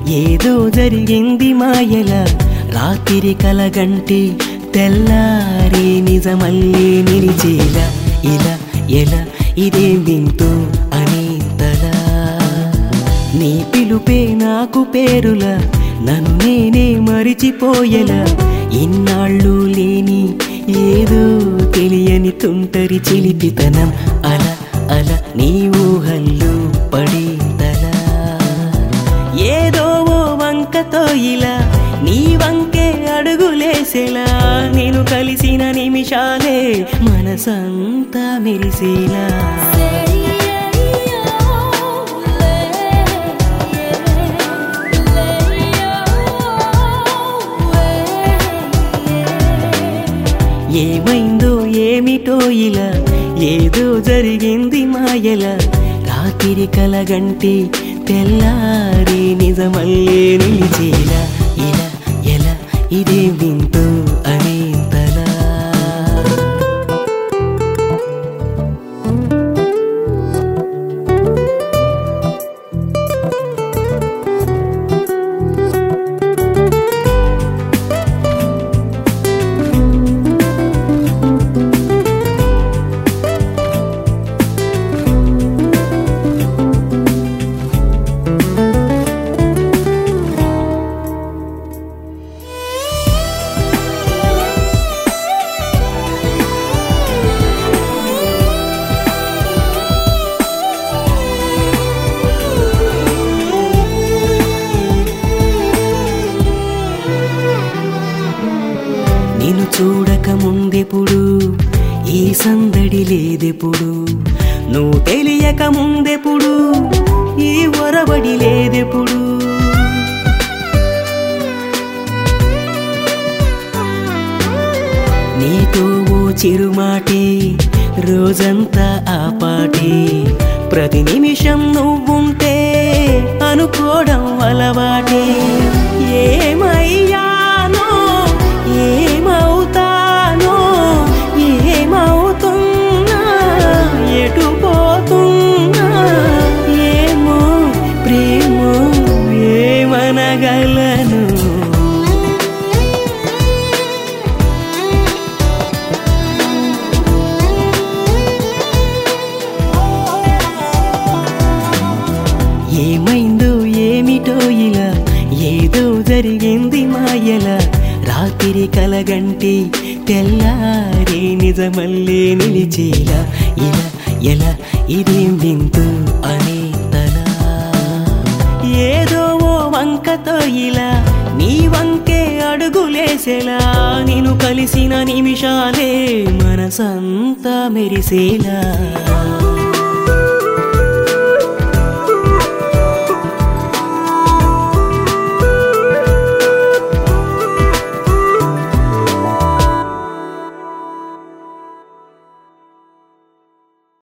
ఏదో జరిగింది మాయల రాత్రి కలగంటి తెల్లారి నిజమల్లే నిలిచేలా ఇలా ఎలా ఇదేం వింటూ అనేంతలా నీ పిలుపే నాకు పేరులా నన్ను నేనే మరిచిపోయేలా ఇన్నాళ్ళు లేని ఏదో తెలియని తుంటరి చిలిపితనం అలా అలా నీ ఊహల్లో పడేంతలా ఏదో ఓ వంకతో ఇలా నీ వంకే అడుగులేసేలా నేను కలిసిన నిమిషాలే మనసంతా మెరిసేలా ఏమైందో ఏమిటో ఇలా ఏదో జరిగింది మాయల రాత్రి కలగంటి తెల్లారి నిజమల్లే నిలిచేలా ఇలా ఎలా ఇదే వింటూ అనేంతలా నిన్ను చూడక ముందెప్పుడు ఈ సందడి లేదెప్పుడు నువ్వు తెలియక ముందెప్పుడు ఈ ఒరబడి లేదెప్పుడు నీతో ఓ చిరుమాటే రోజంతా ఆ పాటే ప్రతి నిమిషం నువ్వుంటే అనుకోవడం అలవాటే ఏమయ్యానో ఏమవుతానో ఏమవుతున్నా ఎటు పోతున్నా ఏమో ప్రేమో ఏమనగలను ఏమైందో ఏమిటో ఇలా ఏదో జరిగింది మాయల రాత్రి కలగంటి తెల్లారి నిజమల్లే నిలిచేలా ఇలా ఎలా ఇదేం వింటూ అనేంతలా ఏదో ఓ వంకతో ఇలా నీ వంకే అడుగులేసేలా నేను కలిసిన నిమిషాలే మనసంతా మెరిసేలా